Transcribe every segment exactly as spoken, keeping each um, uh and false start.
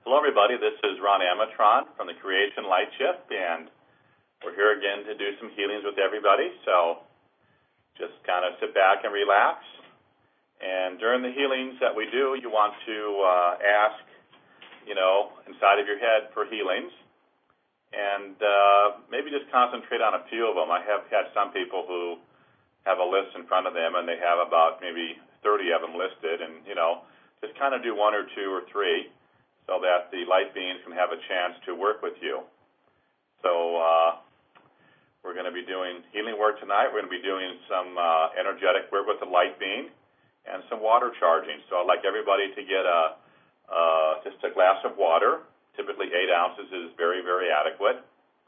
Hello, everybody. This is Ron Amatron from the Creation Light Ship, and we're here again to do some healings with everybody. So just kind of sit back and relax. And during the healings that we do, you want to uh, ask, you know, inside of your head for healings, and uh, maybe just concentrate on a few of them. I have had some people who have a list in front of them, and they have about maybe thirty of them listed, and, you know, just kind of do one or two or three, so that the light beings can have a chance to work with you. So uh, we're going to be doing healing work tonight. We're going to be doing some uh, energetic work with the light being and some water charging. So I'd like everybody to get a uh, just a glass of water. Typically eight ounces is very, very adequate.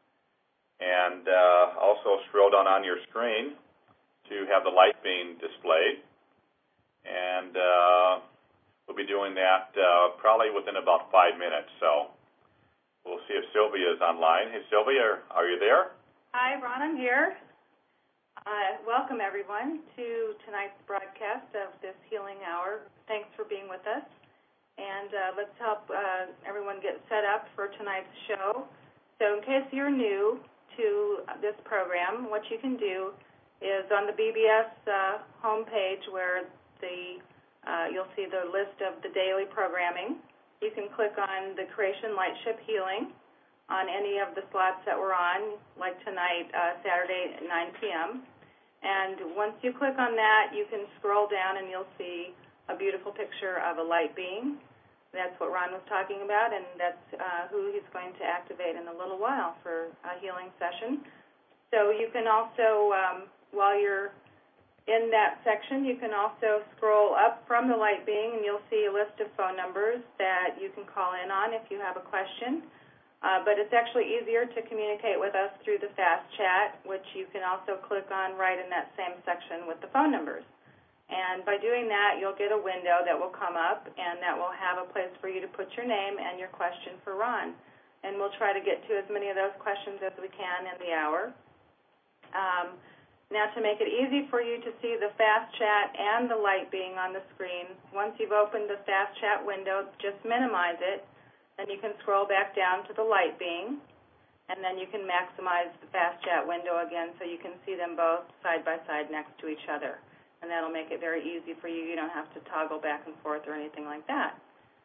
And uh, also scroll down on your screen to have the light being displayed. And uh, we'll be doing that uh, probably within about five minutes. So we'll see if Sylvia is online. Hey, Sylvia, are you there? Hi, Ron, I'm here. Uh, welcome, everyone, to tonight's broadcast of this healing hour. Thanks for being with us. And uh, let's help uh, everyone get set up for tonight's show. So in case you're new to this program, what you can do is on the B B S uh, homepage where the Uh, you'll see the list of the daily programming. You can click on the Creation Light Ship Healing on any of the slots that we're on, like tonight, uh, Saturday at nine p.m. And once you click on that, you can scroll down and you'll see a beautiful picture of a light being. That's what Ron was talking about, and that's uh, who he's going to activate in a little while for a healing session. So you can also, um, while you're in that section, you can also scroll up from the light being, and you'll see a list of phone numbers that you can call in on if you have a question. Uh, but it's actually easier to communicate with us through the fast chat, which you can also click on right in that same section with the phone numbers. And by doing that, you'll get a window that will come up, and that will have a place for you to put your name and your question for Ron. And we'll try to get to as many of those questions as we can in the hour. Um, Now, to make it easy for you to see the fast chat and the light being on the screen, once you've opened the fast chat window, just minimize it, then you can scroll back down to the light being, and then you can maximize the fast chat window again so you can see them both side by side next to each other. And that'll make it very easy for you. You don't have to toggle back and forth or anything like that.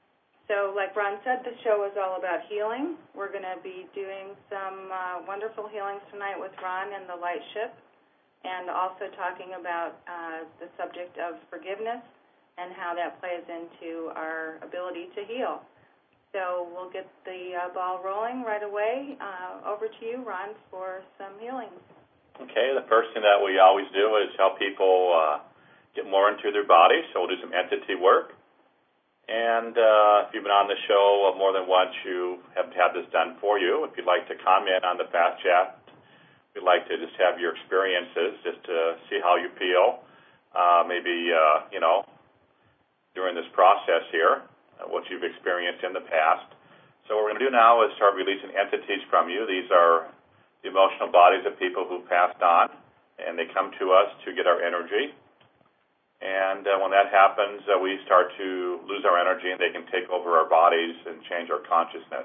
So like Ron said, the show is all about healing. We're going to be doing some uh, wonderful healings tonight with Ron and the Light Ship, and also talking about uh, the subject of forgiveness and how that plays into our ability to heal. So we'll get the uh, ball rolling right away. Uh, over to you, Ron, for some healings. Okay, the first thing that we always do is help people uh, get more into their body, so we'll do some entity work. And uh, if you've been on the show more than once, you have had this done for you. If you'd like to comment on the fast chat, we'd like to just have your experiences, just to see how you feel, uh, maybe, uh, you know, during this process here, uh, what you've experienced in the past. So what we're going to do now is start releasing entities from you. These are the emotional bodies of people who passed on, and they come to us to get our energy. And uh, when that happens, uh, we start to lose our energy, and they can take over our bodies and change our consciousness.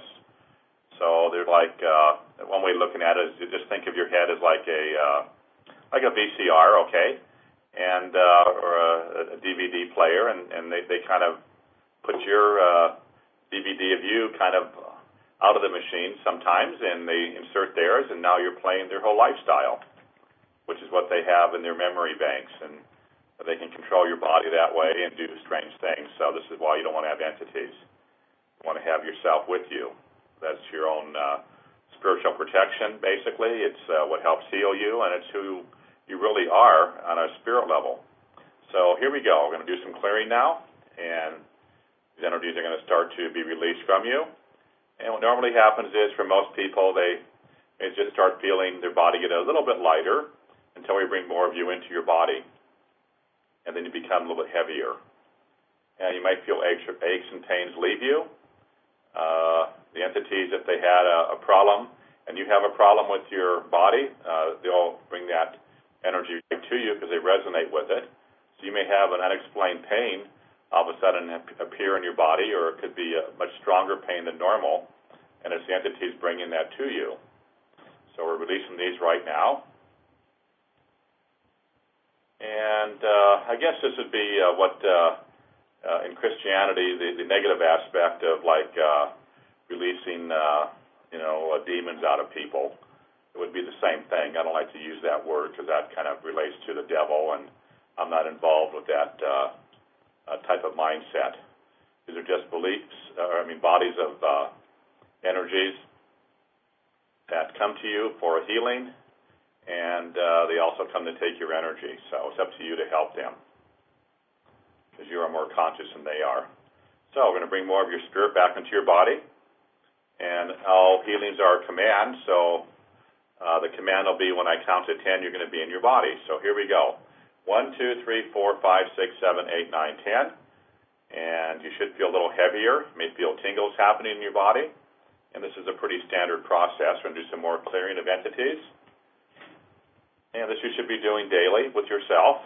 So they're like, uh, one way of looking at it is you just think of your head as like a uh, like a V C R, okay, and uh, or a, a D V D player, and, and they, they kind of put your uh, D V D of you kind of out of the machine sometimes, and they insert theirs, and now you're playing their whole lifestyle, which is what they have in their memory banks, and they can control your body that way and do strange things. So this is why you don't want to have entities. You want to have yourself with you. That's your own uh, spiritual protection, basically. It's uh, what helps heal you, and it's who you really are on a spirit level. So here we go. We're going to do some clearing now, and these energies are going to start to be released from you. And what normally happens is, for most people, they, they just start feeling their body get a little bit lighter until we bring more of you into your body, and then you become a little bit heavier. And you might feel aches, aches and pains leave you. Uh, the entities, if they had a, a problem, and you have a problem with your body, uh, they'll bring that energy to you because they resonate with it. So you may have an unexplained pain all of a sudden appear in your body, or it could be a much stronger pain than normal, and it's the entities bringing that to you. So we're releasing these right now. And uh, I guess this would be uh, what, uh, uh, in Christianity, the, the negative aspect of like uh, releasing, uh, you know, uh, demons out of people. It would be the same thing. I don't like to use that word because that kind of relates to the devil, and I'm not involved with that uh, uh, type of mindset. These are just beliefs, or I mean bodies of uh, energies that come to you for a healing, and uh, they also come to take your energy. So it's up to you to help them because you are more conscious than they are. So we're going to bring more of your spirit back into your body, and all healings are a command. So uh, the command will be when I count to ten, you're going to be in your body. So here we go. One, two, three, four, five, six, seven, eight, nine, ten. And you should feel a little heavier. You may feel tingles happening in your body. And this is a pretty standard process. We're going to do some more clearing of entities. And this you should be doing daily with yourself.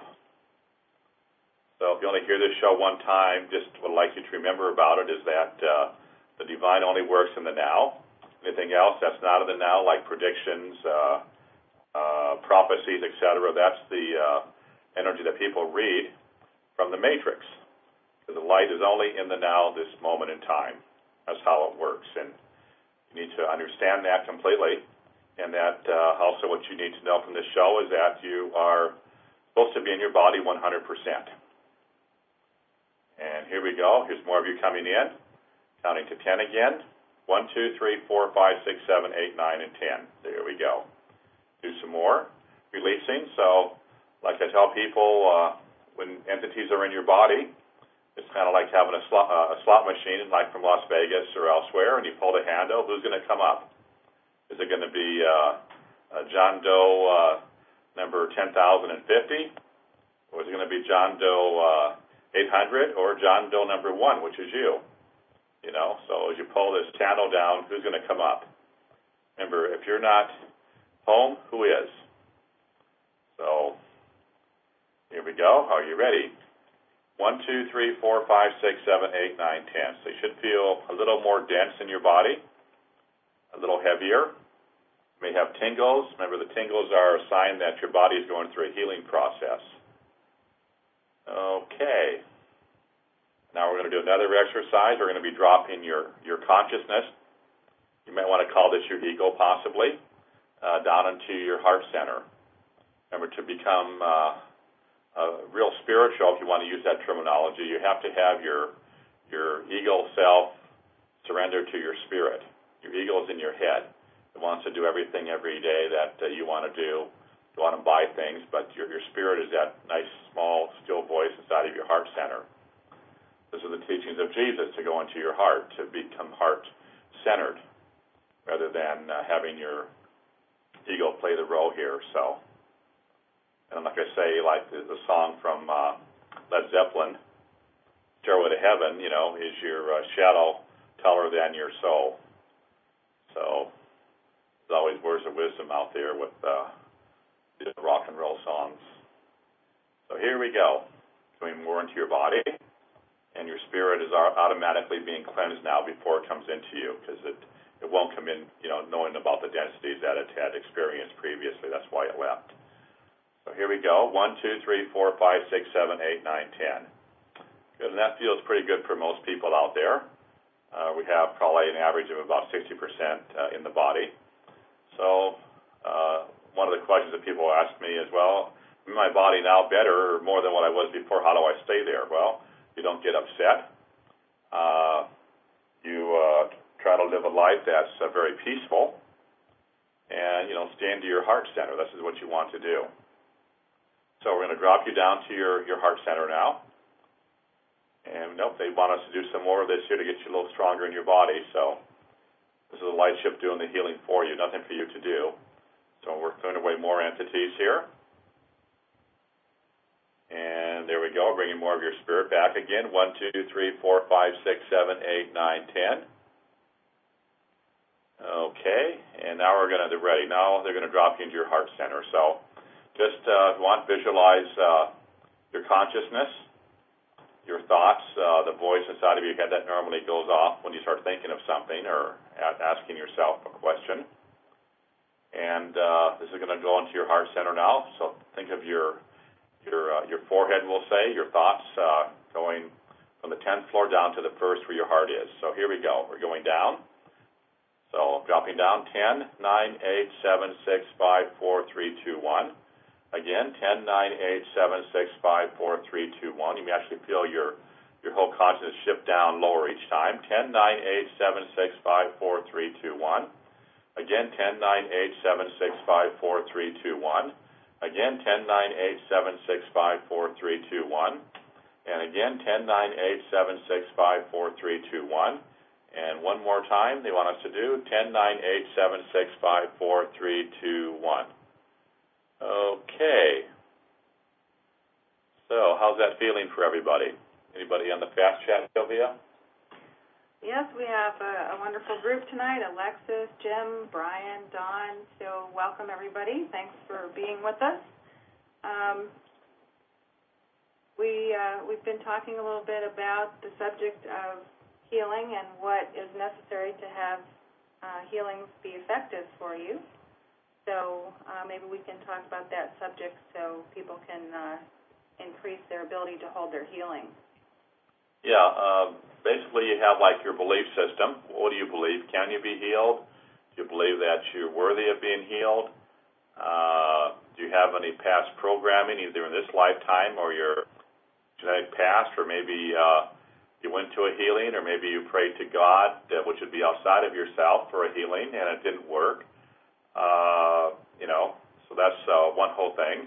So if you only hear this show one time, just what I'd like you to remember about it is that uh, the divine only works in the now. Anything else that's not in the now, like predictions, uh, uh, prophecies, et cetera, that's the uh, energy that people read from the matrix. Because the light is only in the now, this moment in time. That's how it works. And you need to understand that completely. And that uh, also what you need to know from this show is that you are supposed to be in your body one hundred percent. And here we go. Here's more of you coming in. Counting to ten again. one, two, three, four, five, six, seven, eight, nine, and ten. There we go. Do some more. Releasing. So, like I tell people, uh, when entities are in your body, it's kind of like having a slot, uh, a slot machine, like from Las Vegas or elsewhere, and you pull the handle. Who's going to come up? Is it going to be uh, uh, John Doe uh, number ten thousand fifty? Or is it going to be John Doe uh, eight hundred? Or John Doe number one, which is you? You know, so as you pull this channel down, who's going to come up? Remember, if you're not home, who is? So here we go. Are you ready? One, two, three, four, five, six, seven, eight, nine, ten. So you should feel a little more dense in your body, a little heavier. You may have tingles. Remember, the tingles are a sign that your body is going through a healing process. Okay. Now we're going to do another exercise. We're going to be dropping your, your consciousness. You might want to call this your ego, possibly, uh, down into your heart center. Remember, to become uh, uh, real spiritual, if you want to use that terminology, you have to have your your ego self surrender to your spirit. Your ego is in your head. It wants to do everything every day that uh, you want to do. You want to buy things, but your, your spirit is that nice, small, still voice inside of your heart center. These are the teachings of Jesus, to go into your heart, to become heart-centered, rather than uh, having your ego play the role here. So, and like I say, like the, the song from uh, Led Zeppelin, Stairway to Heaven, you know, is your uh, shadow taller than your soul. So, there's always words of wisdom out there with uh, the rock and roll songs. So here we go, going more into your body. And your spirit is automatically being cleansed now before it comes into you, because it, it won't come in, you know, knowing about the densities that it had experienced previously. That's why it left. So here we go. One, two, three, four, five, six, seven, eight, nine, ten. Good, and that feels pretty good for most people out there. Uh, we have probably an average of about sixty percent uh, in the body. So uh, one of the questions that people ask me is, well, is my body now better or more than what I was before? How do I stay there? Well, you don't get upset. Uh, you uh, try to live a life that's uh, very peaceful, and you know, stay into your heart center. This is what you want to do. So we're going to drop you down to your, your heart center now. And nope, they want us to do some more of this here to get you a little stronger in your body. So this is a light ship doing the healing for you. Nothing for you to do. So we're throwing away more entities here. And there we go, bringing more of your spirit back again. One, two, three, four, five, six, seven, eight, nine, ten. Okay, and now we're going to, they're ready. Now they're going to drop you into your heart center. So just uh, if you want, visualize uh, your consciousness. your thoughts, uh, the voice inside of your head that normally goes off when you start thinking of something or a- asking yourself a question. And uh, this is going to go into your heart center now. So think of your your uh, your forehead, we'll say, your thoughts uh, going from the tenth floor down to the first where your heart is. So here we go. We're going down. So dropping down, ten, nine, eight, seven, six, five, four, three, two, one. Again, ten, nine, eight, seven, six, five, four, three, two, one. You may actually feel your your whole consciousness shift down lower each time. ten, nine, eight, seven, six, five, four, three, two, one. Again, ten, nine, eight, seven, six, five, four, three, two, one. Again, ten, nine, eight, seven, six, five, four, three, two, one. And again, ten, nine, eight, seven, six, five, four, three, two, one. And one more time, they want us to do ten, nine, eight, seven, six, five, four, three, two, one. Okay. So, how's that feeling for everybody? Anybody on the fast chat, Sylvia? Yes, we have a, a wonderful group tonight. Alexis, Jim, Brian, Don. So welcome, everybody. Thanks for being with us. Um, we, uh, we've been talking a little bit about the subject of healing and what is necessary to have uh, healings be effective for you. So uh, maybe we can talk about that subject so people can uh, increase their ability to hold their healing. Yeah, uh, basically you have like your belief system. What do you believe? Can you be healed? Do you believe that you're worthy of being healed? Uh, do you have any past programming, either in this lifetime or your genetic past, or maybe uh, you went to a healing, or maybe you prayed to God, uh, which would be outside of yourself, for a healing, and it didn't work. Uh, you know, so that's uh, one whole thing.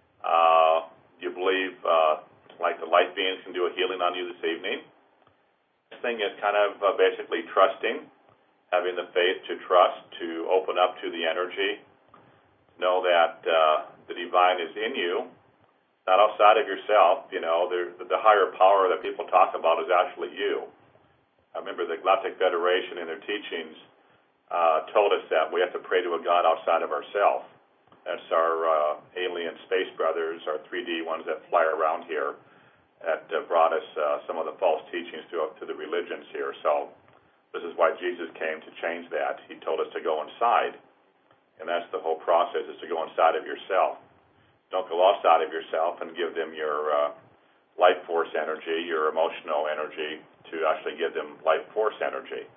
Uh, do you believe, uh, like the light beings can do a healing on you this evening? This thing is kind of uh, basically trusting, having the faith to trust, to open up to the energy, know that uh, the divine is in you, not outside of yourself. You know, the, the higher power that people talk about is actually you. I remember the Galactic Federation in their teachings uh, told us that we have to pray to a God outside of ourselves. That's our uh, alien space brothers, our three D ones that fly around here, that uh, brought us uh, some of the false teachings to, to the religions here. So this is why Jesus came, to change that. He told us to go inside, and that's the whole process, is to go inside of yourself. Don't go outside of yourself and give them your uh, life force energy, your emotional energy, to actually give them life force energy.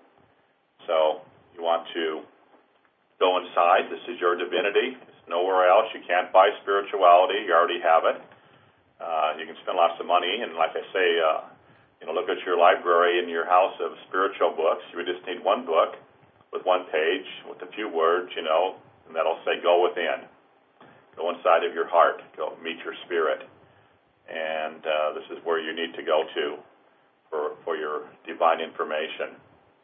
So you want to go inside. This is your divinity. It's nowhere else. You can't buy spirituality. You already have it. Uh, you can spend lots of money, and like I say, uh, you know, look at your library in your house of spiritual books. You would just need one book with one page with a few words, you know, and that'll say, go within. Go inside of your heart. Go meet your spirit. And uh, this is where you need to go to for, for your divine information.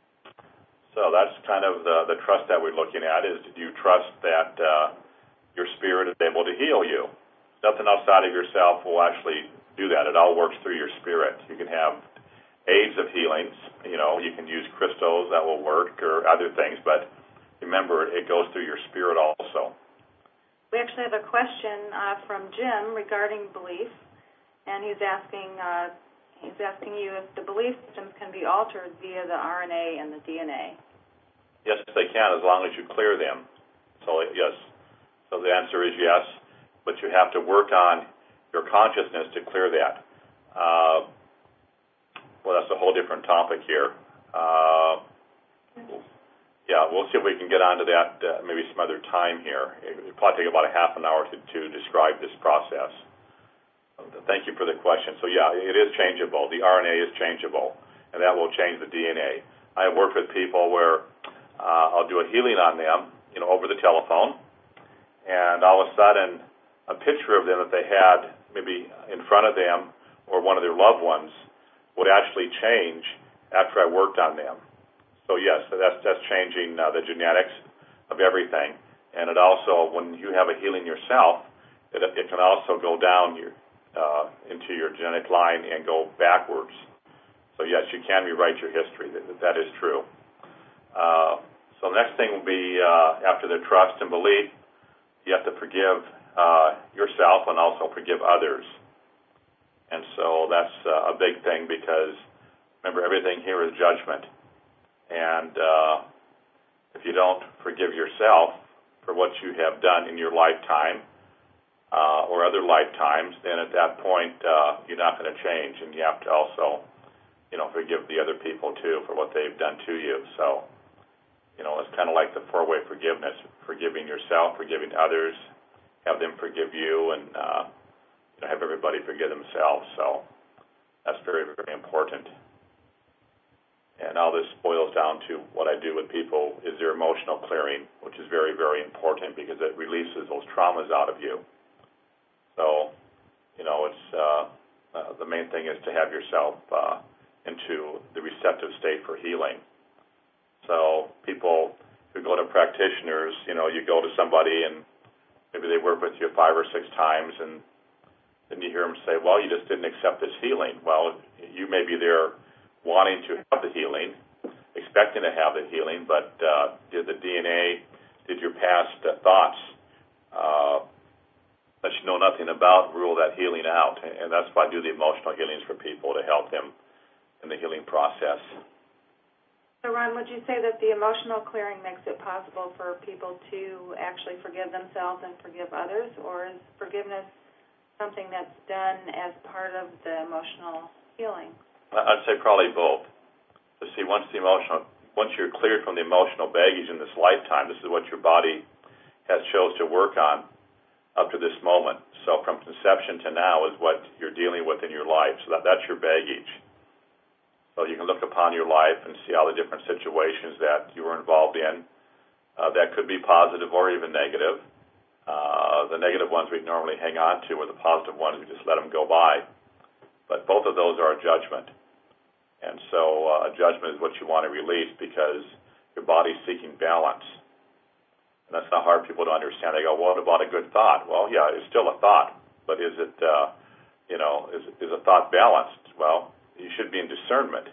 So that's kind of the, the trust that we're looking at, is do you trust that uh, your spirit is able to heal you? Nothing outside of yourself will actually do that. It all works through your spirit. You can have aids of healings. You know, you can use crystals that will work, or other things, but remember, it goes through your spirit also. We actually have a question uh, from Jim regarding belief, and he's asking uh, he's asking you if the belief systems can be altered via the R N A and the D N A. Yes, they can, as long as you clear them. So, yes. So the answer is yes. But you have to work on your consciousness to clear that. Uh, well, that's a whole different topic here. Uh, yeah, we'll see if we can get onto that uh, maybe some other time here. It will probably take about a half an hour to, to describe this process. Thank you for the question. So, yeah, it is changeable. The R N A is changeable, and that will change the D N A. I have worked with people where uh, I'll do a healing on them, you know, over the telephone, and all of a sudden, a picture of them that they had maybe in front of them or one of their loved ones would actually change after I worked on them. So yes, that's that's changing uh, the genetics of everything. And it also, when you have a healing yourself, it, it can also go down your, uh, into your genetic line and go backwards. So yes, you can rewrite your history. That, that is true. Uh, so the next thing will be, uh, after the trust and belief, you have to forgive Uh, yourself and also forgive others. And so that's uh, a big thing because, remember, everything here is judgment. And uh, if you don't forgive yourself for what you have done in your lifetime uh, or other lifetimes, then at that point uh, you're not going to change, and you have to also, you know, forgive the other people too for what they've done to you. So, you know, it's kind of like the four-way forgiveness: forgiving yourself, forgiving others, have them forgive you, and uh, you know, have everybody forgive themselves. So that's very, very important. And all this boils down to what I do with people is their emotional clearing, which is very, very important because it releases those traumas out of you. So, you know, it's uh, uh, the main thing is to have yourself uh, into the receptive state for healing. So people who go to practitioners, you know, you go to somebody and maybe they work with you five or six times, and then you hear them say, well, you just didn't accept this healing. Well, you may be there wanting to have the healing, expecting to have the healing, but uh, did the D N A, did your past uh, thoughts uh, that you know nothing about rule that healing out? And that's why I do the emotional healings for people, to help them in the healing process. So, Ron, would you say that the emotional clearing makes it possible for people to actually forgive themselves and forgive others, or is forgiveness something that's done as part of the emotional healing? I'd say probably both. To see, once the emotional, once you're cleared from the emotional baggage in this lifetime, this is what your body has chose to work on up to this moment. So from conception to now is what you're dealing with in your life. So that, that's your baggage. So you can look upon your life and see all the different situations that you were involved in. Uh, that could be positive or even negative. Uh, the negative ones we normally hang on to, or the positive ones we just let them go by. But both of those are a judgment. And so uh, a judgment is what you want to release because your body's seeking balance. And that's not hard for people to understand. They go, well, what about a good thought? Well, yeah, it's still a thought. But is it, uh, you know, is, is a thought balanced? Well, you should be in discernment.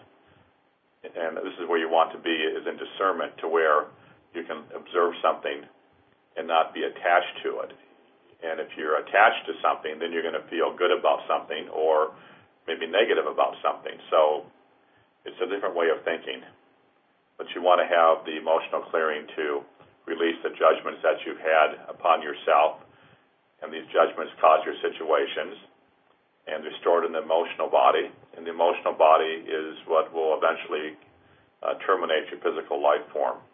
And this is where you want to be, is in discernment, to where you can observe something and not be attached to it. And if you're attached to something, then you're going to feel good about something or maybe negative about something. So it's a different way of thinking. But you want to have the emotional clearing to release the judgments that you've had upon yourself, and these judgments cause your situations, and they're stored in the emotional body. And the emotional body is what will eventually uh, terminate your physical life form,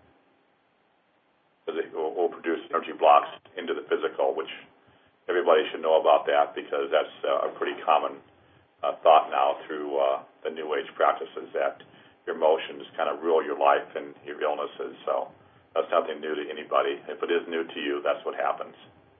because it will, will produce energy blocks into the physical, which everybody should know about that, because that's uh, a pretty common Uh, thought now through uh, the New Age practices, that your emotions kind of rule your life and your illnesses. So that's nothing new to anybody. If it is new to you, that's what happens.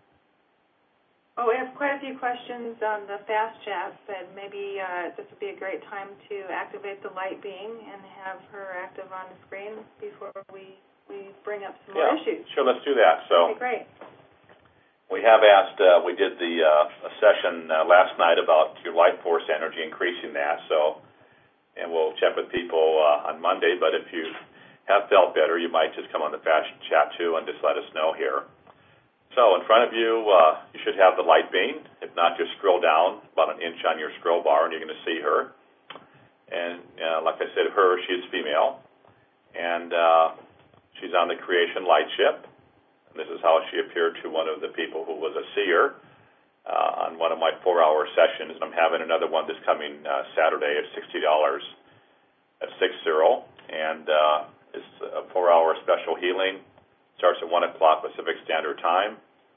Well, we have quite a few questions on the Fast Chat, and maybe uh, this would be a great time to activate the light being and have her active on the screen before we, we bring up some yeah, more issues. Sure, let's do that. So. Okay, great. We have asked, uh, we did the uh, a session uh, last night about your life force energy, increasing that. So, and we'll check with people uh, on Monday, but if you have felt better, you might just come on the Fast Chat too and just let us know here. So in front of you, uh, you should have the light beam. If not, just scroll down about an inch on your scroll bar and you're going to see her. And uh, like I said, her, she is female. And uh, she's on the creation light ship. This is how she appeared to one of the people who was a seer uh, on one of my four-hour sessions. And I'm having another one this coming uh, Saturday at sixty dollars at six zero. And uh, it's a four-hour special healing. Starts at one o'clock Pacific Standard Time.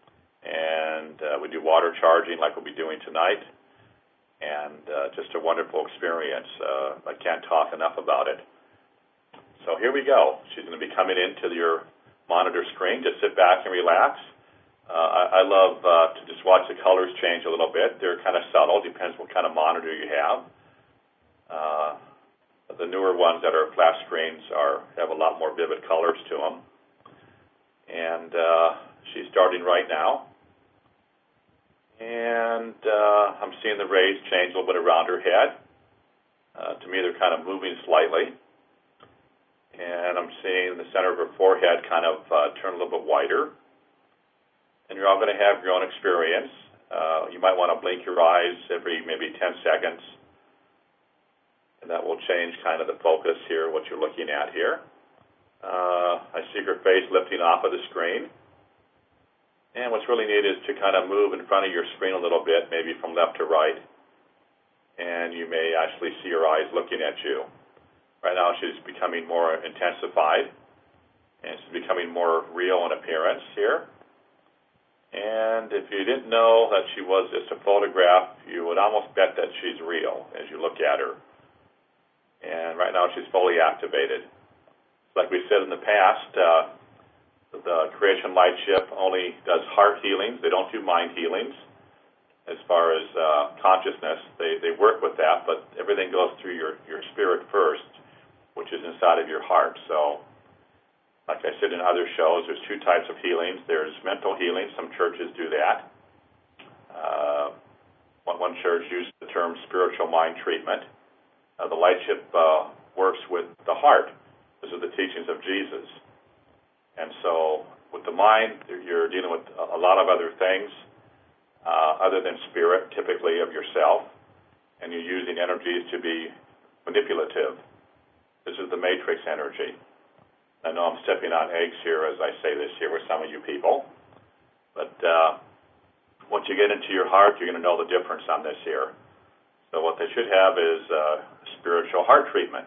And uh, we do water charging like we'll be doing tonight. And uh, just a wonderful experience. Uh, I can't talk enough about it. So here we go. She's going to be coming into your monitor screen. Just sit back and relax. Uh, I, I love uh, to just watch the colors change a little bit. They're kind of subtle. Depends what kind of monitor you have. Uh, the newer ones that are flat screens are have a lot more vivid colors to them. And uh, she's starting right now. And uh, I'm seeing the rays change a little bit around her head. Uh, to me, they're kind of moving slightly. And I'm seeing the center of her forehead kind of uh, turn a little bit whiter. And you're all going to have your own experience. Uh, you might want to blink your eyes every maybe ten seconds, and that will change kind of the focus here, what you're looking at here. Uh, I see your face lifting off of the screen. And what's really neat is to kind of move in front of your screen a little bit, maybe from left to right, and you may actually see your eyes looking at you. Right now she's becoming more intensified, and she's becoming more real in appearance here. And if you didn't know that she was just a photograph, you would almost bet that she's real as you look at her. And right now she's fully activated. Like we said in the past, uh, the Creation Light Ship only does heart healings. They don't do mind healings. As far as uh, consciousness, they, they work with that, but everything goes through your, your spirit first, which is inside of your heart. So, like I said in other shows, there's two types of healings. There's mental healing. Some churches do that. Uh, one, one church uses the term spiritual mind treatment. Uh, the Light Ship uh, works with the heart. This is the teachings of Jesus. And so with the mind, you're dealing with a lot of other things uh, other than spirit, typically of yourself, and you're using energies to be manipulative. This is the matrix energy. I know I'm stepping on eggs here as I say this here with some of you people, but uh, once you get into your heart, you're going to know the difference on this here. So what they should have is uh, spiritual heart treatment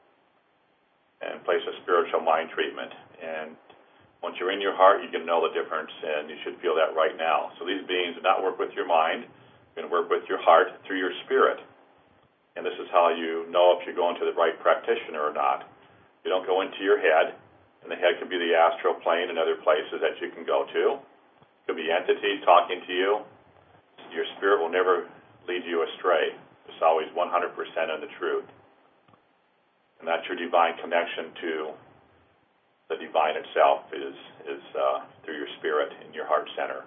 and place a spiritual mind treatment. And once you're in your heart, you can know the difference, and you should feel that right now. So these beings do not work with your mind. They're going to work with your heart through your spirit. And this is how you know if you're going to the right practitioner or not. You don't go into your head, and the head could be the astral plane and other places that you can go to. It could be entities talking to you. Your spirit will never lead you astray. It's always one hundred percent of the truth. And that's your divine connection to the divine itself is, is uh, through your spirit in your heart center.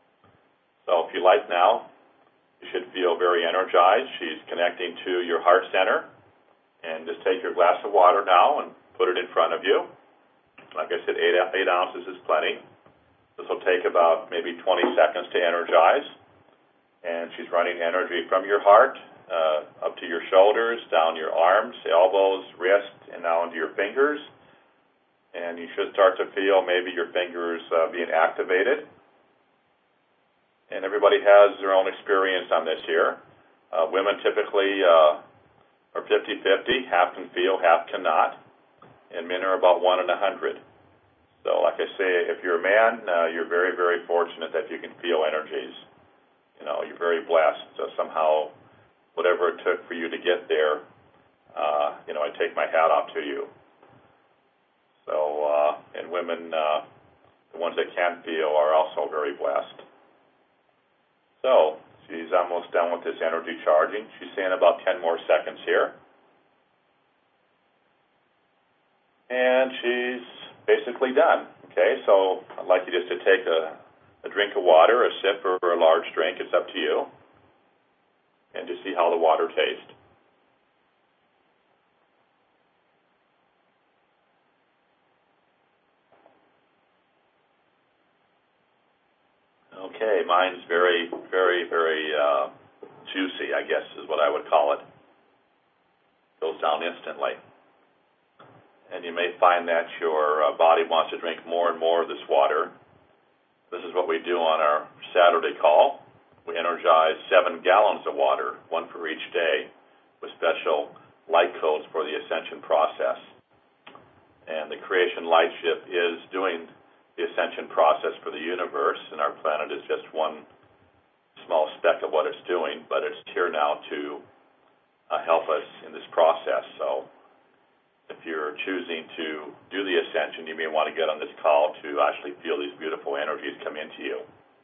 So if you like now, you should feel very energized. She's connecting to your heart center. And just take your glass of water now and put it in front of you. Like I said, eight, eight ounces is plenty. This will take about maybe twenty seconds to energize. And she's running energy from your heart uh, up to your shoulders, down your arms, elbows, wrists, and now into your fingers. And you should start to feel maybe your fingers uh, being activated. And everybody has their own experience on this here. Uh, women typically uh, are fifty-fifty. Half can feel, half cannot. And men are about one in a hundred. So like I say, if you're a man, uh, you're very, very fortunate that you can feel energies. You know, you're very blessed. So somehow, whatever it took for you to get there, uh, you know, I take my hat off to you. So, uh, and women, uh, the ones that can feel, are also very blessed. So, she's almost done with this energy charging. She's saying about ten more seconds here. And she's basically done. Okay, so I'd like you just to take a, a drink of water, a sip, or a large drink. It's up to you. And just see how the water tastes. Okay, mine's very, very, very uh, juicy, I guess is what I would call it. Goes down instantly. And you may find that your uh, body wants to drink more and more of this water. This is what we do on our Saturday call. We energize seven gallons of water, one for each day, with special light codes for the ascension process. And the Creation Light Ship is doing the ascension process for the universe, and our planet is just one small speck of what it's doing, but it's here now to uh, help us in this process. So if you're choosing to do the ascension, you may want to get on this call to actually feel these beautiful energies come into you.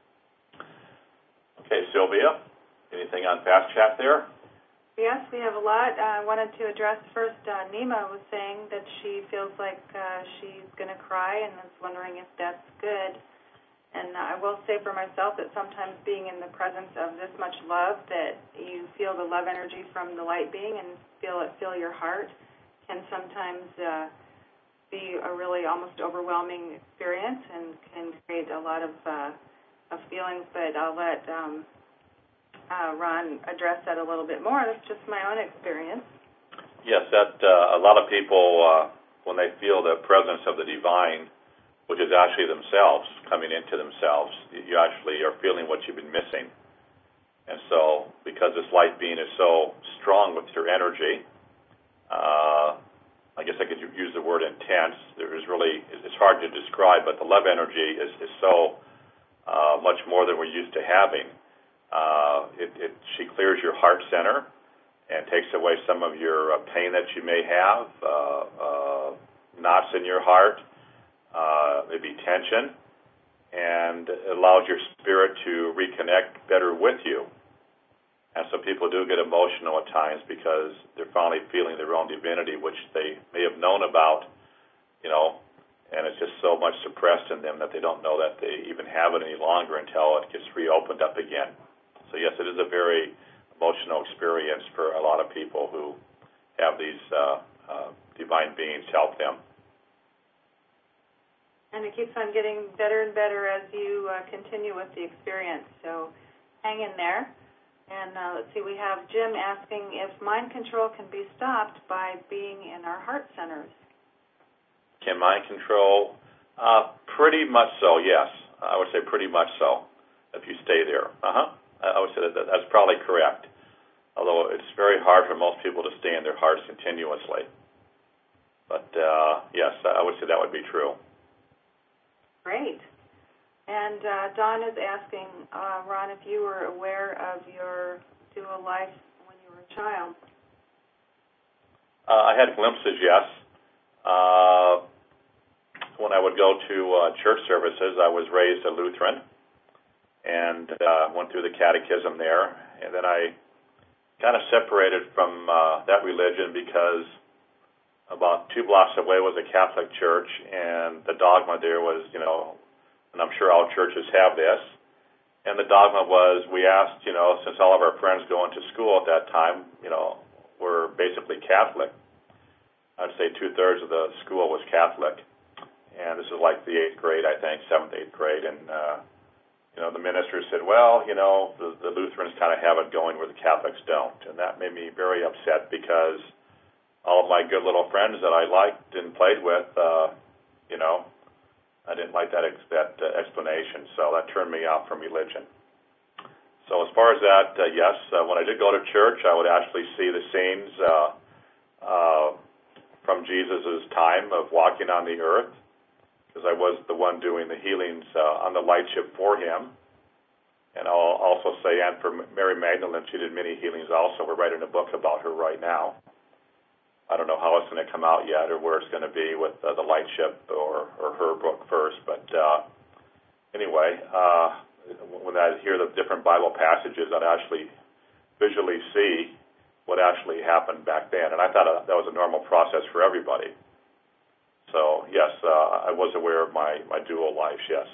Okay, Sylvia, anything on Fast Chat there? Yes, we have a lot. I uh, wanted to address first, uh, Nima was saying that she feels like uh, she's going to cry and is wondering if that's good. And I will say for myself that sometimes being in the presence of this much love, that you feel the love energy from the light being and feel it fill your heart, can sometimes uh, be a really almost overwhelming experience and can create a lot of, uh, of feelings. But I'll let um, uh, Ron address that a little bit more. That's just my own experience. Yes, that uh, a lot of people, uh, when they feel the presence of the divine, which is actually themselves coming into themselves, you actually are feeling what you've been missing. And so, because this light being is so strong with your energy, uh, I guess I could use the word intense. There is really, it's hard to describe, but the love energy is, is so uh, much more than we're used to having. Uh, it, it, she clears your heart center and takes away some of your uh, pain that you may have, uh, uh, knots in your heart, uh, maybe tension, and allows your spirit to reconnect better with you. And so people do get emotional at times because they're finally feeling their own divinity, which they may have known about, you know, and it's just so much suppressed in them that they don't know that they even have it any longer until it gets reopened up again. So yes, it is a very emotional experience for a lot of people who have these uh, uh, divine beings help them. And it keeps on getting better and better as you uh, continue with the experience. So hang in there. And uh, let's see, we have Jim asking if mind control can be stopped by being in our heart centers. Can mind control? Uh, pretty much so, yes. I would say pretty much so, if you stay there. Uh-huh. I would say that that's probably correct, although it's very hard for most people to stay in their hearts continuously. But, uh, yes, I would say that would be true. Great. And uh, Don is asking, uh, Ron, if you were aware of your dual life when you were a child. Uh, I had glimpses, yes. Uh, when I would go to uh, church services, I was raised a Lutheran and uh, went through the catechism there. And then I kind of separated from uh, that religion because about two blocks away was a Catholic church, and the dogma there was, you know, and I'm sure all churches have this, and the dogma was, we asked, you know, since all of our friends going to school at that time, you know, were basically Catholic. I'd say two-thirds of the school was Catholic, and this is like the eighth grade, I think, seventh, eighth grade, and, uh, you know, the minister said, well, you know, the, the Lutherans kind of have it going where the Catholics don't, and that made me very upset because all of my good little friends that I liked and played with, uh, you know, I didn't like that ex- that uh, explanation, so that turned me off from religion. So as far as that, uh, yes, uh, when I did go to church, I would actually see the scenes uh, uh, from Jesus' time of walking on the earth, because I was the one doing the healings uh, on the light ship for him. And I'll also say, and for Mary Magdalene, she did many healings also. We're writing a book about her right now. I don't know how it's going to come out yet or where it's going to be with uh, the light ship or, or her book first. But uh, anyway, uh, when I hear the different Bible passages, I'd actually visually see what actually happened back then. And I thought uh, that was a normal process for everybody. So, yes, uh, I was aware of my, my dual lives, yes.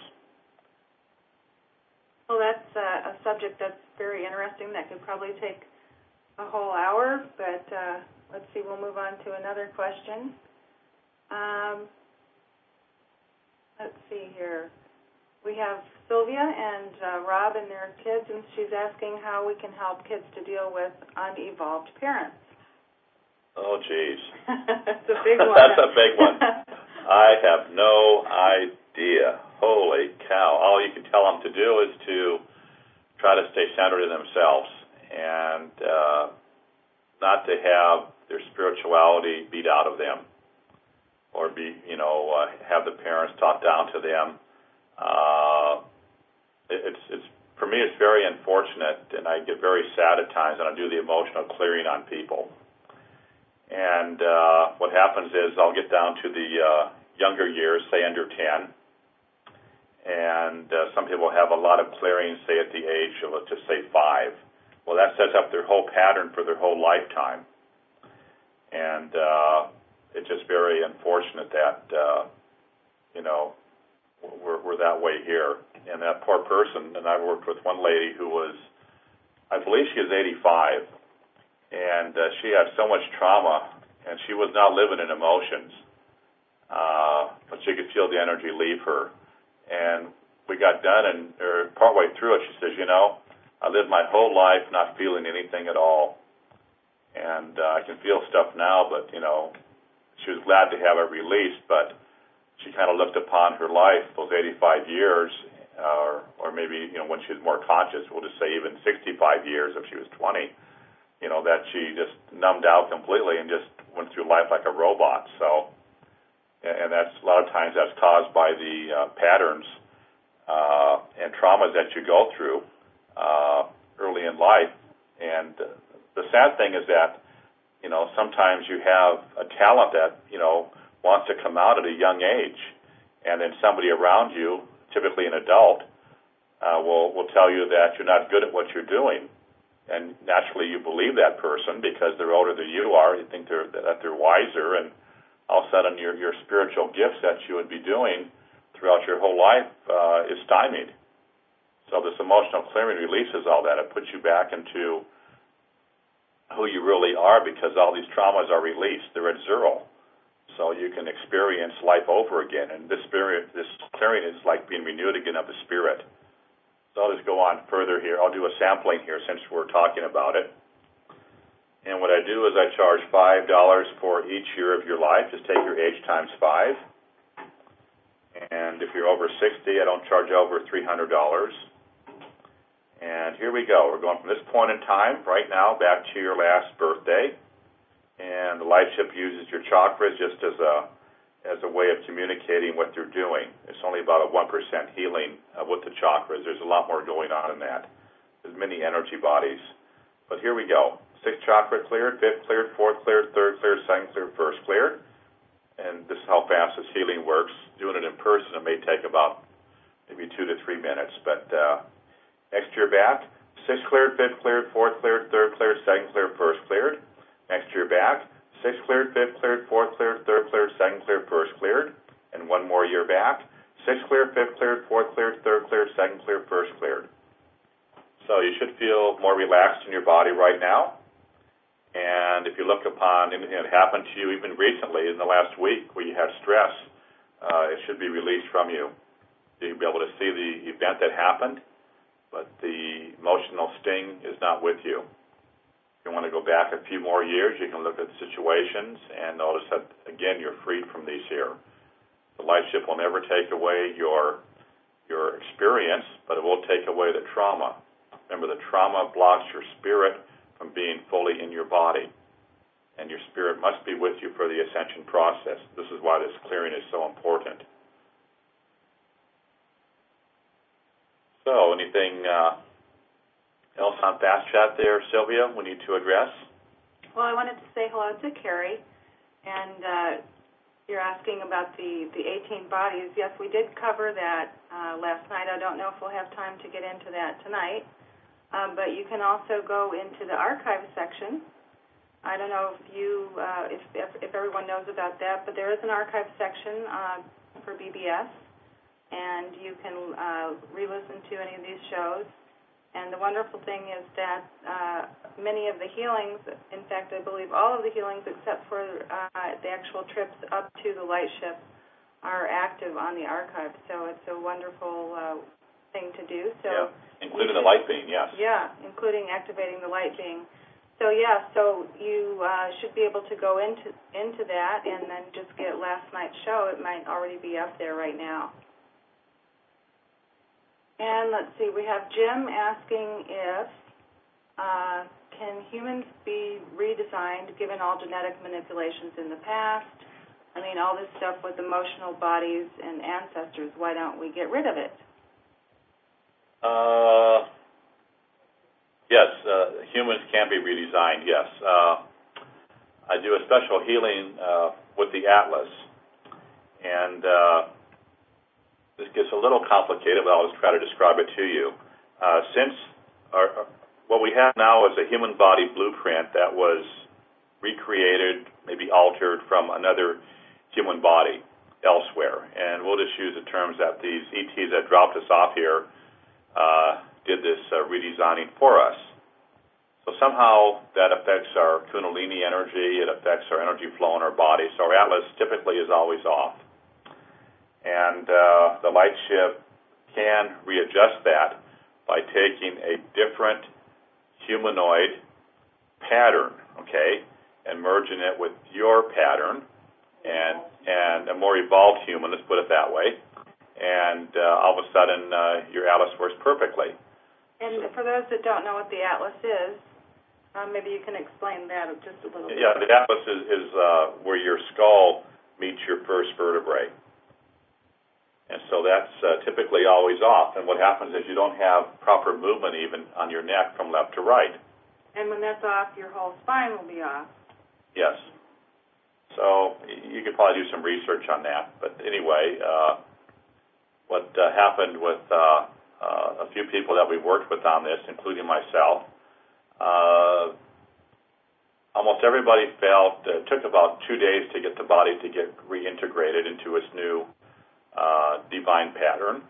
Well, that's uh, a subject that's very interesting. That could probably take a whole hour, but uh, let's see, we'll move on to another question. Um, let's see here. We have Sylvia and uh, Rob and their kids, and she's asking how we can help kids to deal with unevolved parents. Oh, geez. That's a big one. That's a big one. I have no idea. Holy cow. All you can tell them to do is to try to stay centered in themselves and uh, not to have their spirituality beat out of them or be, you know, uh, have the parents talk down to them. Uh, it, it's, it's, for me, it's very unfortunate, and I get very sad at times, and I do the emotional clearing on people. And uh, what happens is I'll get down to the uh, younger years, say under ten, and uh, some people have a lot of clearing, say at the age of, let's just say, five. Well, that sets up their whole pattern for their whole lifetime. And uh, it's just very unfortunate that, uh, you know, we're, we're that way here. And that poor person, and I worked with one lady who was, I believe she was eighty-five, and uh, she had so much trauma, and she was not living in emotions, uh, but she could feel the energy leave her. And we got done, and or partway through it, she says, you know, I lived my whole life not feeling anything at all. And uh, I can feel stuff now, but, you know, she was glad to have it released, but she kind of looked upon her life, those eighty-five years, uh, or, or maybe, you know, when she was more conscious, we'll just say even sixty-five years if she was twenty, you know, that she just numbed out completely and just went through life like a robot. So, and that's a lot of times that's caused by the uh, patterns uh, and traumas that you go through uh, early in life. And uh, the sad thing is that, you know, sometimes you have a talent that, you know, wants to come out at a young age, and then somebody around you, typically an adult, uh, will will tell you that you're not good at what you're doing. And naturally you believe that person because they're older than you are. You think they're, that they're wiser, and all of a sudden your, your spiritual gifts that you would be doing throughout your whole life uh, is stymied. So this emotional clearing releases all that. It puts you back into who you really are because all these traumas are released. They're at zero. So you can experience life over again. And this spirit, this clearing is like being renewed again of the spirit. So I'll just go on further here. I'll do a sampling here since we're talking about it. And what I do is I charge five dollars for each year of your life. Just take your age times five. And if you're over sixty, I don't charge over three hundred dollars. And here we go. We're going from this point in time right now back to your last birthday. And the light ship uses your chakras just as a as a way of communicating what they're doing. It's only about a one percent healing uh, with the chakras. There's a lot more going on in that. There's many energy bodies. But here we go. Sixth chakra cleared, fifth cleared, fourth cleared, third cleared, second cleared, first cleared. And this is how fast this healing works. Doing it in person, it may take about maybe two to three minutes. But uh, next year back, sixth cleared, fifth cleared, fourth cleared, third cleared, second cleared, first cleared. Next year back, sixth cleared, fifth cleared, fourth cleared, third cleared, second cleared, first cleared. And one more year back, sixth cleared, fifth cleared, fourth cleared, third cleared, second cleared, first cleared. So you should feel more relaxed in your body right now. And if you look upon anything that happened to you even recently in the last week where you had stress, uh, it should be released from you. You'll be able to see the event that happened, but the emotional sting is not with you. If you want to go back a few more years, you can look at the situations and notice that, again, you're freed from these here. The light ship will never take away your your experience, but it will take away the trauma. Remember, the trauma blocks your spirit from being fully in your body, and your spirit must be with you for the ascension process. This is why this clearing is so important. So, anything uh, else on Fast Chat there, Sylvia, we need to address? Well, I wanted to say hello to Carrie, and uh, you're asking about the, the eighteen bodies. Yes, we did cover that uh, last night. I don't know if we'll have time to get into that tonight, um, but you can also go into the archive section. I don't know if you, uh, if, if if everyone knows about that, but there is an archive section uh, for B B S, and you can uh, re-listen to any of these shows. And the wonderful thing is that uh, many of the healings, in fact, I believe all of the healings except for uh, the actual trips up to the light ship, are active on the archive. So it's a wonderful uh, thing to do. So yeah, including the light beam, yes. Yeah, including activating the light beam. So yeah, so you uh, should be able to go into into that and then just get last night's show. It might already be up there right now. And let's see, we have Jim asking if, uh, can humans be redesigned given all genetic manipulations in the past? I mean, all this stuff with emotional bodies and ancestors, why don't we get rid of it? Uh, yes, uh, humans can be redesigned, yes. Uh, I do a special healing uh, with the Atlas, and uh, this gets a little complicated, but I'll just try to describe it to you. Uh, since our, what we have now is a human body blueprint that was recreated, maybe altered from another human body elsewhere. And we'll just use the terms that these E Ts that dropped us off here uh, did this uh, redesigning for us. So somehow that affects our Kundalini energy, it affects our energy flow in our body. So our Atlas typically is always off. And uh, the light ship can readjust that by taking a different humanoid pattern, okay, and merging it with your pattern, and and a more evolved human, let's put it that way, and uh, all of a sudden uh, your atlas works perfectly. And for those that don't know what the atlas is, um, maybe you can explain that just a little bit. Yeah, the atlas is, is uh, where your skull meets your first vertebrae. And so that's uh, typically always off. And what happens is you don't have proper movement even on your neck from left to right. And when that's off, your whole spine will be off. Yes. So you could probably do some research on that. But anyway, uh, what uh, happened with uh, uh, a few people that we worked with on this, including myself, uh, almost everybody felt uh, it took about two days to get the body to get reintegrated into its new uh, divine pattern.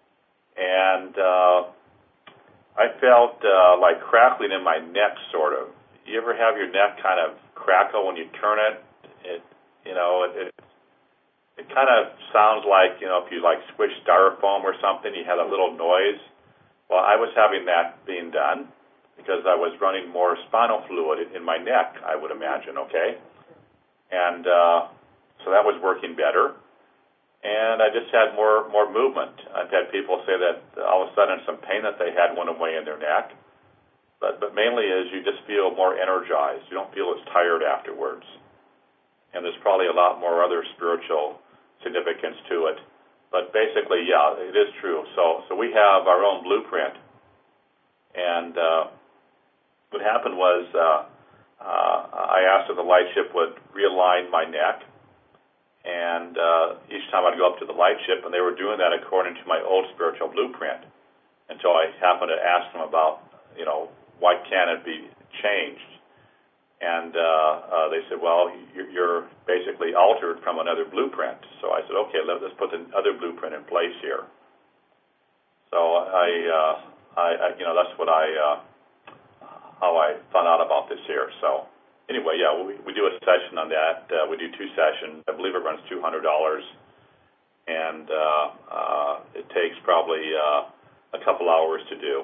And uh, I felt uh, like crackling in my neck, sort of. You ever have your neck kind of crackle when you turn it? It, you know, it, it, it kind of sounds like, you know, if you like squish styrofoam or something, you had a little noise. Well, I was having that being done because I was running more spinal fluid in my neck, I would imagine, okay? And uh, so that was working better. And I just had more more movement. I've had people say that all of a sudden some pain that they had went away in their neck. But but mainly is you just feel more energized. You don't feel as tired afterwards. And there's probably a lot more other spiritual significance to it. But basically, yeah, it is true. So so we have our own blueprint. And uh, what happened was uh, uh, I asked if the light ship would realign my neck. And uh, each time I'd go up to the light ship, and they were doing that according to my old spiritual blueprint. Until I happened to ask them about, you know, why can't it be changed? And uh, uh, they said, well, you're basically altered from another blueprint. So I said, okay, let's put the other blueprint in place here. So I, uh, I, I you know, that's what I, uh, how I found out about this here. So. Anyway, yeah, we, we do a session on that. Uh, we do two sessions. I believe it runs two hundred dollars, and uh, uh, it takes probably uh, a couple hours to do.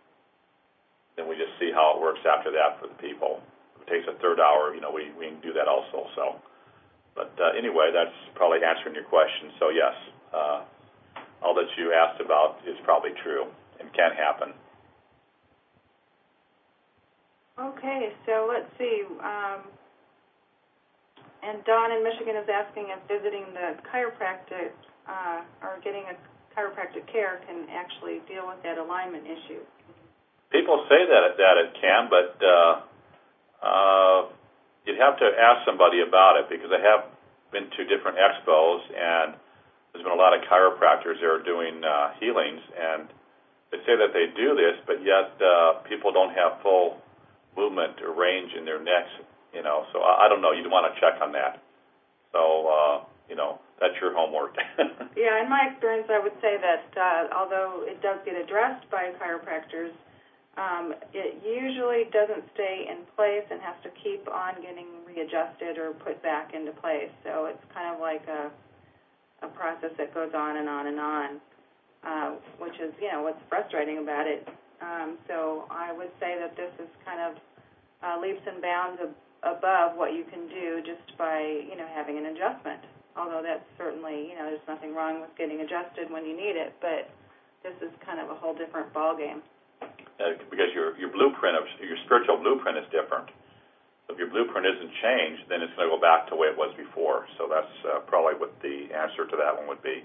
Then we just see how it works after that for the people. If it takes a third hour, you know, we, we can do that also. So, but uh, anyway, that's probably answering your question. So yes, uh, all that you asked about is probably true and can happen. Okay, so let's see. Um, and Don in Michigan is asking if visiting the chiropractic uh, or getting a chiropractic care can actually deal with that alignment issue. People say that it, that it can, but uh, uh, you'd have to ask somebody about it because I have been to different expos, and there's been a lot of chiropractors that are doing uh, healings, and they say that they do this, but yet uh, people don't have full movement or range in their necks, you know, so I, I don't know. You'd want to check on that. So, uh, you know, that's your homework. Yeah, in my experience, I would say that uh, although it does get addressed by chiropractors, um, it usually doesn't stay in place and has to keep on getting readjusted or put back into place. So it's kind of like a, a process that goes on and on and on, uh, which is, you know, what's frustrating about it. Um, so I would say that this is kind of uh, leaps and bounds ab- above what you can do just by, you know, having an adjustment. Although that's certainly, you know, there's nothing wrong with getting adjusted when you need it, but this is kind of a whole different ballgame. Uh, because your your blueprint, of your spiritual blueprint is different. So if your blueprint isn't changed, then it's going to go back to the way it was before. So that's uh, probably what the answer to that one would be.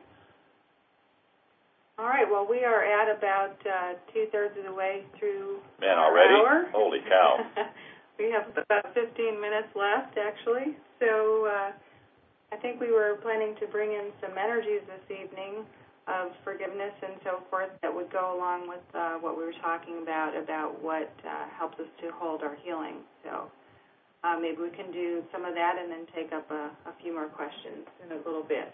All right, well, we are at about uh, two-thirds of the way through Man, our already? hour. Holy cow. We have about fifteen minutes left, actually. So uh, I think we were planning to bring in some energies this evening of forgiveness and so forth that would go along with uh, what we were talking about, about what uh, helps us to hold our healing. So uh, maybe we can do some of that and then take up a, a few more questions in a little bit.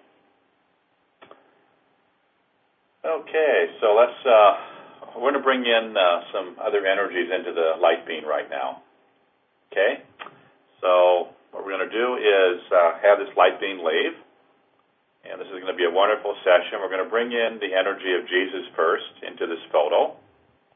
Okay, so let's, uh, we're going to bring in uh, some other energies into the light beam right now. Okay? So what we're going to do is uh, have this light beam leave, and this is going to be a wonderful session. We're going to bring in the energy of Jesus first into this photo.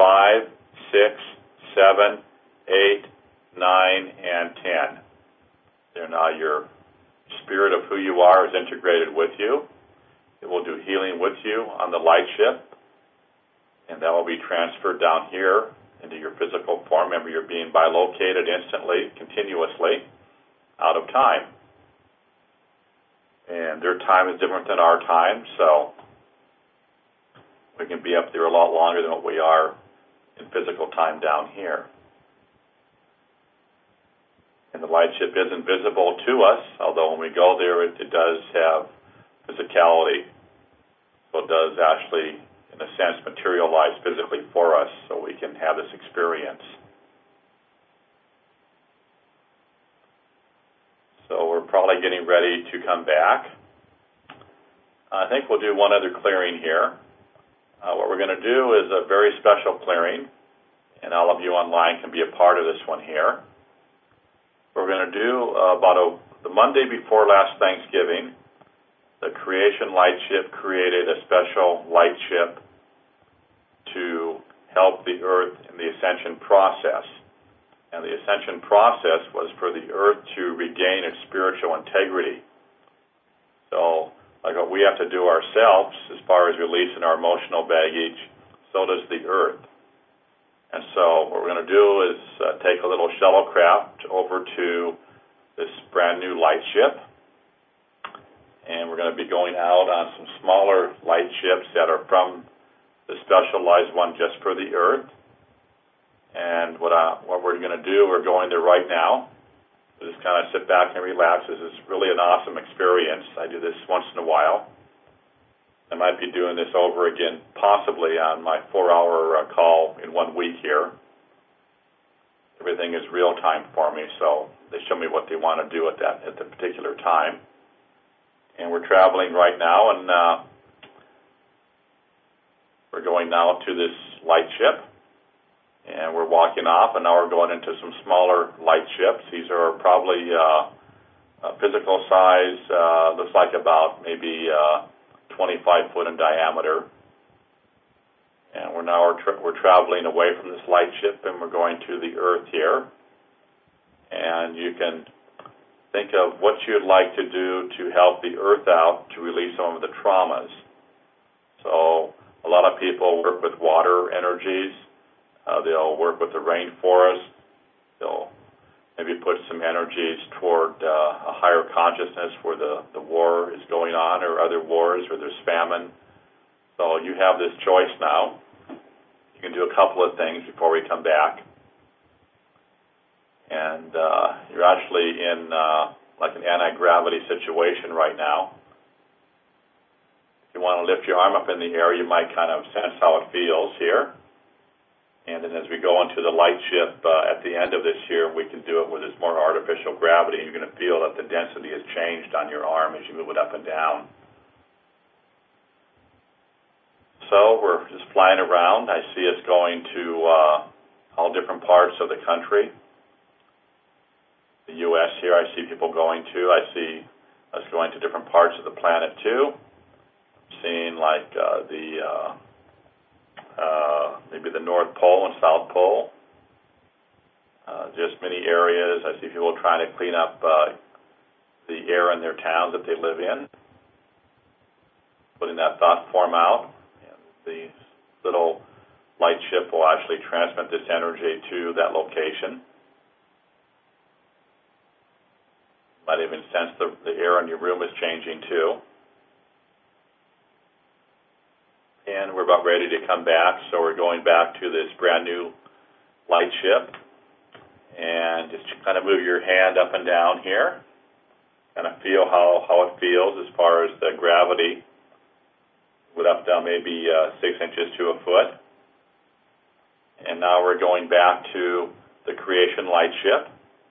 five, six, seven, eight, nine, and ten. There now your spirit of who you are is integrated with you. It will do healing with you on the light ship, and that will be transferred down here into your physical form. Remember, you're being bilocated instantly, continuously, out of time. And their time is different than our time, so we can be up there a lot longer than what we are in physical time down here. And the light ship is invisible to us, although when we go there, it, it does have physicality. So it does actually, in a sense, materialize physically for us so we can have this experience. So we're probably getting ready to come back. I think we'll do one other clearing here. Uh, what we're going to do is a very special clearing, and all of you online can be a part of this one here. We're going to do uh, about a, the Monday before last Thanksgiving, the Creation Light Ship created a special light ship to help the Earth in the ascension process. And the ascension process was for the Earth to regain its spiritual integrity. So, like what we have to do ourselves as far as releasing our emotional baggage, so does the Earth. And so what we're going to do is uh, take a little shuttlecraft over to this brand new light ship, and we're going to be going out on some smaller light ships that are from the specialized one just for the Earth. And what, I, what we're going to do, we're going there right now. So just kind of sit back and relax. This is really an awesome experience. I do this once in a while. I might be doing this over again, possibly on my four-hour uh, call in one week here. Everything is real time for me, so they show me what they want to do at that at the particular time. And we're traveling right now, and uh, we're going now to this light ship, and we're walking off, and now we're going into some smaller light ships. These are probably uh, uh, physical size, uh, looks like about maybe Uh, twenty-five foot in diameter, and we're now we're, tra- we're traveling away from this light ship, and we're going to the Earth here. And you can think of what you'd like to do to help the Earth out to release some of the traumas. So a lot of people work with water energies. Uh, they'll work with the rainforest. They'll maybe put some energies toward uh, a higher consciousness where the, the war is going on, or other wars where there's famine. So you have this choice now. You can do a couple of things before we come back. And uh, you're actually in uh, like an anti-gravity situation right now. If you want to lift your arm up in the air, you might kind of sense how it feels here. And then as we go into the light ship uh, at the end of this year, we can do it where there's more artificial gravity. You're going to feel that the density has changed on your arm as you move it up and down. So we're just flying around. I see us going to uh, all different parts of the country. The U S here, I see people going to. I see us going to different parts of the planet too. I'm seeing like uh, the... Uh, Uh, maybe the North Pole and South Pole. Uh, just many areas. I see people trying to clean up uh, the air in their towns that they live in, putting that thought form out. And the little light ship will actually transmit this energy to that location. Might even sense the, the air in your room is changing too. And we're about ready to come back, so we're going back to this brand new light ship. And just kind of move your hand up and down here. Kind of feel how, how it feels as far as the gravity. With up down maybe uh, six inches to a foot. And now we're going back to the Creation Light Ship.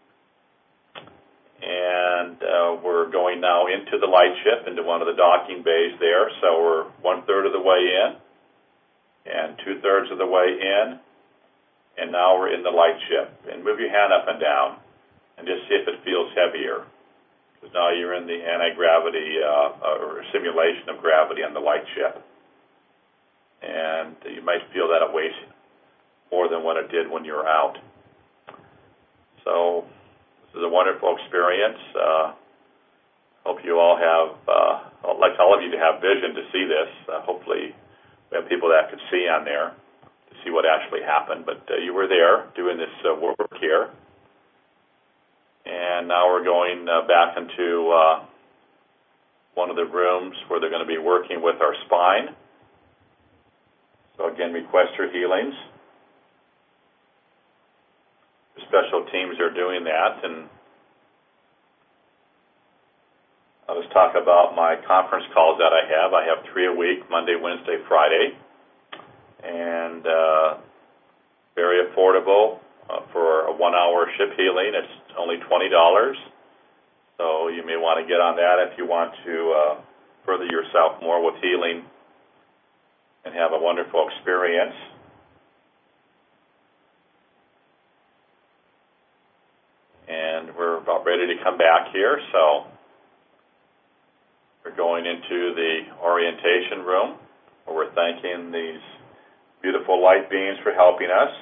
And uh, we're going now into the light ship, into one of the docking bays there. So we're one-third of the way in and two-thirds of the way in. And now we're in the light ship. And move your hand up and down and just see if it feels heavier. Because now you're in the anti-gravity uh, or simulation of gravity on the light ship. And you might feel that it weighs, more than what it did when you were out. So this is a wonderful experience. Uh, hope you all have, uh, I'd like all of you to have vision to see this. Uh, hopefully we have people that could see on there to see what actually happened. But uh, you were there doing this uh, work here. And now we're going uh, back into uh, one of the rooms where they're going to be working with our spine. So again, request your healings. The special teams are doing that. And I'll just talk about my conference calls that I have. I have three a week, Monday, Wednesday, Friday. And uh, very affordable uh, for a one-hour ship healing. It's only twenty dollars. So you may want to get on that if you want to uh, further yourself more with healing and have a wonderful experience. And we're about ready to come back here, so we're going into the orientation room where we're thanking these beautiful light beings for helping us.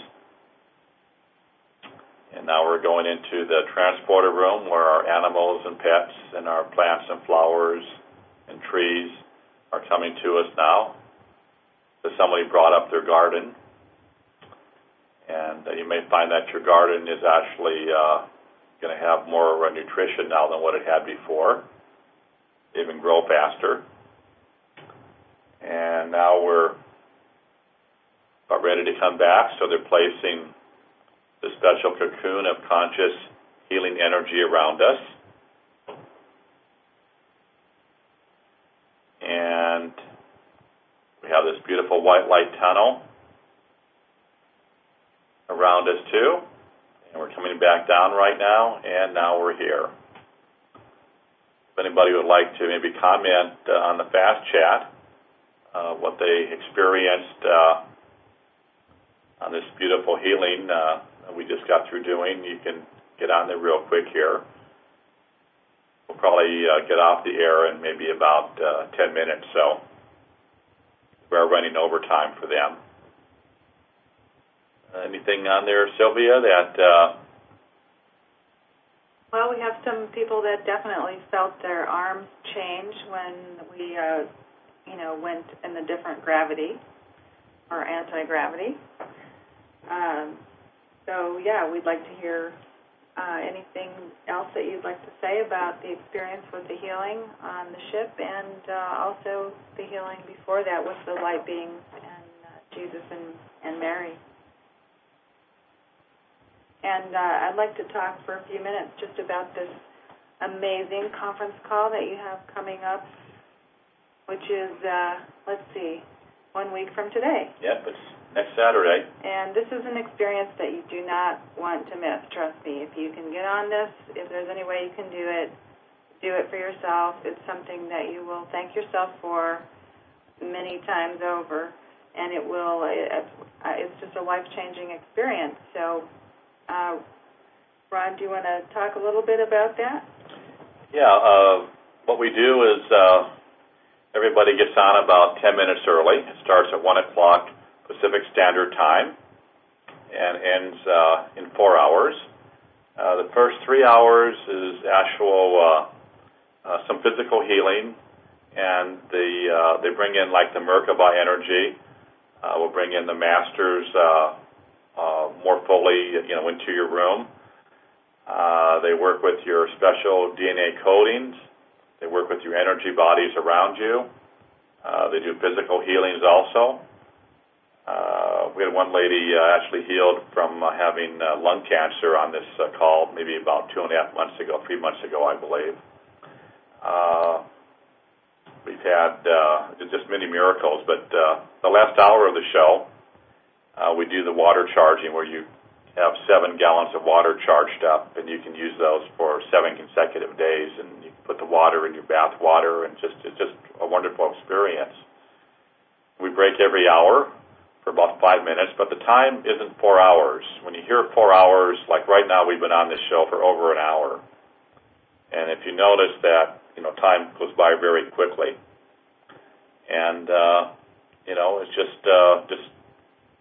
And now we're going into the transporter room where our animals and pets and our plants and flowers and trees are coming to us now. So somebody brought up their garden. And uh, you may find that your garden is actually uh, going to have more uh, nutrition now than what it had before. Even grow faster. And now we're about ready to come back, so they're placing the special cocoon of conscious healing energy around us. And we have this beautiful white light tunnel around us too. And we're coming back down right now, and now we're here. If anybody would like to maybe comment uh, on the fast chat, uh, what they experienced uh, on this beautiful healing uh, we just got through doing, you can get on there real quick here. We'll probably uh, get off the air in maybe about uh, ten minutes, so we're running overtime for them. Uh, anything on there, Sylvia, that... Uh, well, we have some people that definitely felt their arms change when we, uh, you know, went in the different gravity or anti-gravity. Um, So, yeah, we'd like to hear uh, anything else that you'd like to say about the experience with the healing on the ship and uh, also the healing before that with the light beings and uh, Jesus and, and Mary. And uh, I'd like to talk for a few minutes just about this amazing conference call that you have coming up, which is, uh, let's see, one week from today. Yep, it's next Saturday. And this is an experience that you do not want to miss, trust me. If you can get on this, if there's any way you can do it, do it for yourself. It's something that you will thank yourself for many times over, and it will, it, it's just a life-changing experience. So, uh, Ron, do you want to talk a little bit about that? Yeah, uh, what we do is uh, everybody gets on about ten minutes early. It starts at one o'clock Pacific Standard Time and ends uh, in four hours. Uh, the first three hours is actual uh, uh, some physical healing, and the uh, they bring in like the Merkaba energy. Uh, we'll bring in the masters uh, uh, more fully, you know, into your room. Uh, they work with your special D N A codings. They work with your energy bodies around you. Uh, they do physical healings also. Uh, we had one lady uh, actually healed from uh, having uh, lung cancer on this uh, call maybe about two and a half months ago, three months ago, I believe. Uh, we've had uh, just many miracles, but uh, the last hour of the show, uh, we do the water charging where you have seven gallons of water charged up, and you can use those for seven consecutive days, and you put the water in your bath water, and just it's just a wonderful experience. We break every hour for about five minutes, but the time isn't four hours. When you hear four hours, like right now we've been on this show for over an hour. And if you notice that, you know, time goes by very quickly. And, uh, you know, it's just, uh, just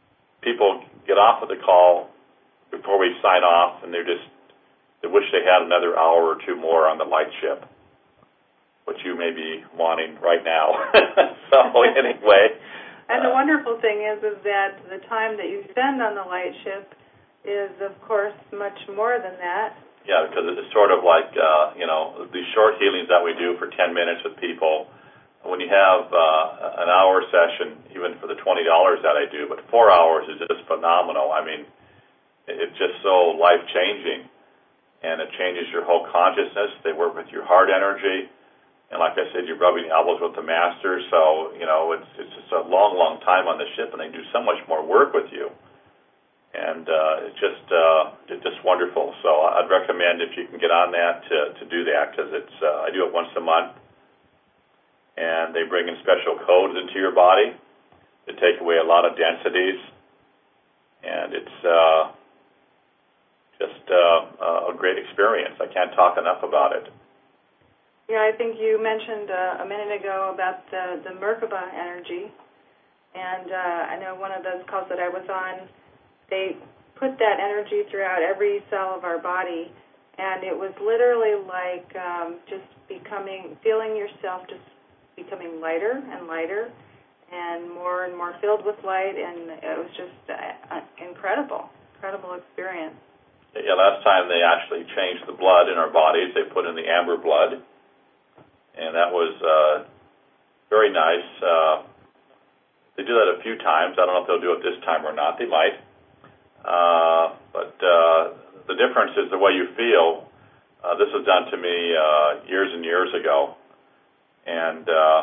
people get off of the call before we sign off, and they're just they wish they had another hour or two more on the light ship, which you may be wanting right now. So anyway. And the wonderful thing is, is that the time that you spend on the light ship is, of course, much more than that. Yeah, because it's sort of like, uh, you know, these short healings that we do for ten minutes with people. When you have uh, an hour session, even for the twenty dollars that I do, but four hours is just phenomenal. I mean, it's just so life-changing, and it changes your whole consciousness. They work with your heart energy. And like I said, you're rubbing elbows with the master, so, you know, it's it's just a long, long time on the ship, and they do so much more work with you. And uh, it's just uh, it's just wonderful. So I'd recommend, if you can get on that, to, to do that, because it's uh, I do it once a month. And they bring in special codes into your body to take away a lot of densities. And it's uh, just uh, a great experience. I can't talk enough about it. Yeah, I think you mentioned uh, a minute ago about the, the Merkaba energy. And uh, I know one of those calls that I was on, they put that energy throughout every cell of our body. And it was literally like um, just becoming, feeling yourself just becoming lighter and lighter and more and more filled with light. And it was just uh, incredible, incredible experience. Yeah, last time they actually changed the blood in our bodies. They put in the amber blood. And that was uh, very nice. Uh, they do that a few times. I don't know if they'll do it this time or not. They might. Uh, but uh, the difference is the way you feel. Uh, this was done to me uh, years and years ago. And uh,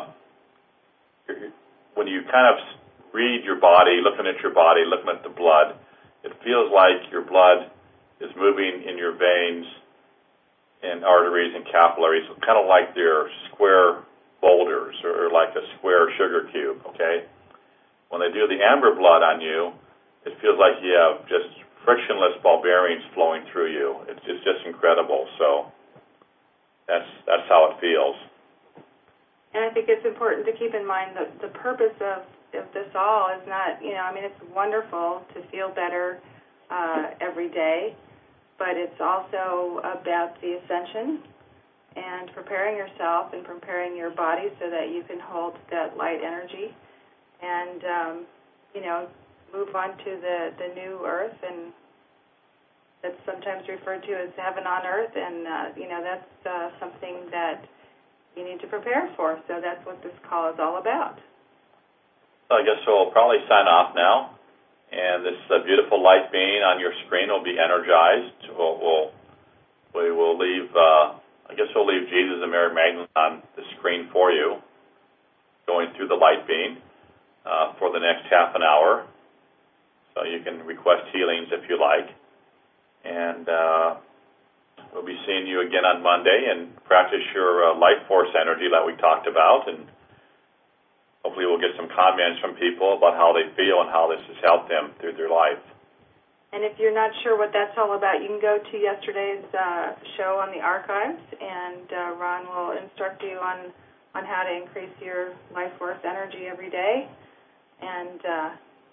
when you kind of read your body, looking at your body, looking at the blood, it feels like your blood is moving in your veins and arteries and capillaries, kind of like they're square boulders or like a square sugar cube, okay? When they do the amber blood on you, it feels like you have just frictionless ball bearings flowing through you. It's, it's just incredible. So that's that's how it feels. And I think it's important to keep in mind that the purpose of, of this all is not, you know, I mean, it's wonderful to feel better uh, every day, but it's also about the ascension and preparing yourself and preparing your body so that you can hold that light energy and, um, you know, move on to the, the new earth, and that's sometimes referred to as heaven on earth, and, uh, you know, that's uh, something that you need to prepare for. So that's what this call is all about. So I guess we'll probably sign off now. And this uh, beautiful light being on your screen will be energized. We'll, we'll, we will leave, uh, I guess we'll leave Jesus and Mary Magdalene on the screen for you, going through the light being uh, for the next half an hour. So you can request healings if you like. And uh, we'll be seeing you again on Monday and practice your uh, life force energy that we talked about. And hopefully we'll get some comments from people about how they feel and how this has helped them through their life. And if you're not sure what that's all about, you can go to yesterday's uh, show on the archives, and uh, Ron will instruct you on, on how to increase your life force energy every day. And uh,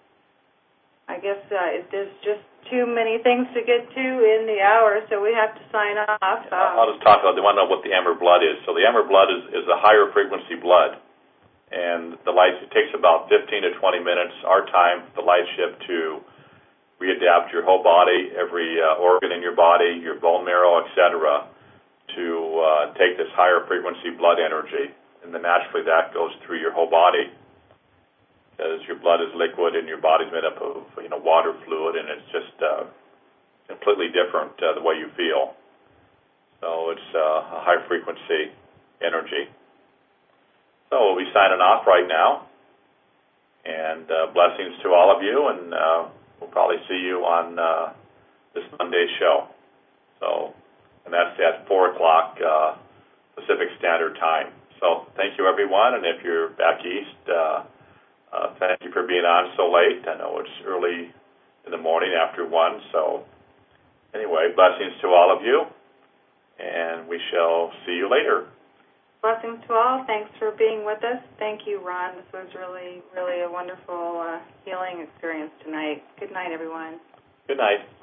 I guess uh, if there's just too many things to get to in the hour, so we have to sign off. Um, I'll just talk about, they want to know what the amber blood is. So the amber blood is, is a higher frequency blood. And the light, it takes about fifteen to twenty minutes, our time, the light ship, to readapt your whole body, every uh, organ in your body, your bone marrow, et cetera, to uh, take this higher frequency blood energy. And then naturally that goes through your whole body, because your blood is liquid and your body's made up of, you know, water fluid, and it's just uh, completely different uh, the way you feel. So it's uh, a high frequency energy. So we'll be signing off right now, and uh, blessings to all of you, and uh, we'll probably see you on uh, this Monday's show. So, and that's at four o'clock uh, Pacific Standard Time. So thank you, everyone, and if you're back east, uh, uh, thank you for being on so late. I know it's early in the morning after one, so anyway, blessings to all of you, and we shall see you later. Blessings to all. Thanks for being with us. Thank you, Ron. This was really, really a wonderful uh, healing experience tonight. Good night, everyone. Good night.